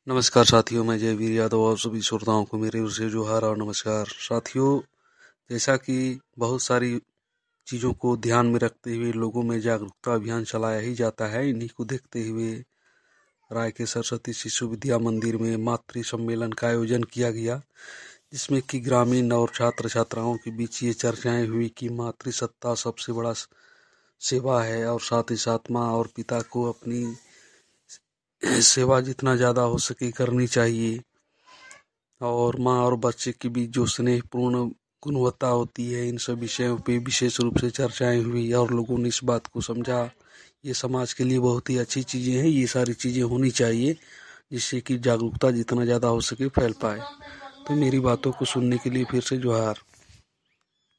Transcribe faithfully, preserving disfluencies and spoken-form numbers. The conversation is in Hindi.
नमस्कार साथियों, मैं जयवीर यादव और सभी श्रोताओं को मेरे ओर से जोहार और नमस्कार। साथियों, जैसा कि बहुत सारी चीज़ों को ध्यान में रखते हुए लोगों में जागरूकता अभियान चलाया ही जाता है। इन्हीं को देखते हुए राय के सरस्वती शिशु विद्या मंदिर में मातृ सम्मेलन का आयोजन किया गया, जिसमें कि ग्रामीण और छात्र छात्राओं के बीच ये चर्चाएं हुई कि मातृसत्ता सबसे बड़ा सेवा है और साथ ही साथ माँ और पिता को अपनी सेवा जितना ज़्यादा हो सके करनी चाहिए। और माँ और बच्चे के बीच जो स्नेहपूर्ण गुणवत्ता होती है, इन सब विषयों पे विशेष रूप से चर्चाएं हुई और लोगों ने इस बात को समझा। ये समाज के लिए बहुत ही अच्छी चीज़ें हैं, ये सारी चीज़ें होनी चाहिए जिससे कि जागरूकता जितना ज़्यादा हो सके फैल पाए। तो मेरी बातों को सुनने के लिए फिर से जोहार।